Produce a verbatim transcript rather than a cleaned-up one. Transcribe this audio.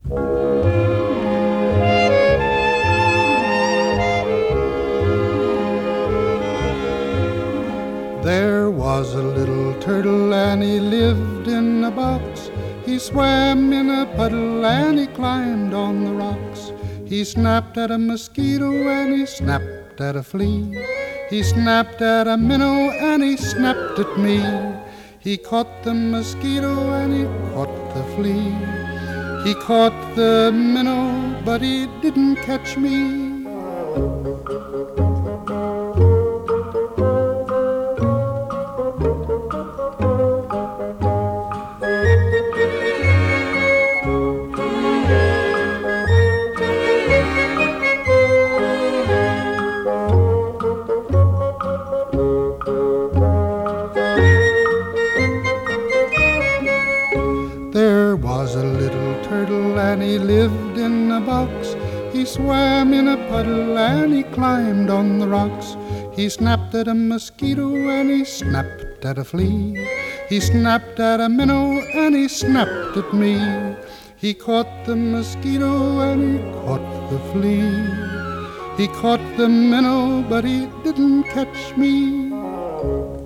There was a little turtle and he lived in a box. He swam in a puddle and he climbed on the rocks. He snapped at a mosquito and he snapped at a flea. He snapped at a minnow and he snapped at me. He caught the mosquito and he caught the flea. He caught the minnow but he didn't catch me. There was a little turtle and he lived in a box. He swam in a puddle and he climbed on the rocks. He snapped at a mosquito and he snapped at a flea. He snapped at a minnow and he snapped at me. He caught the mosquito and he caught the flea. He caught the minnow but he didn't catch me.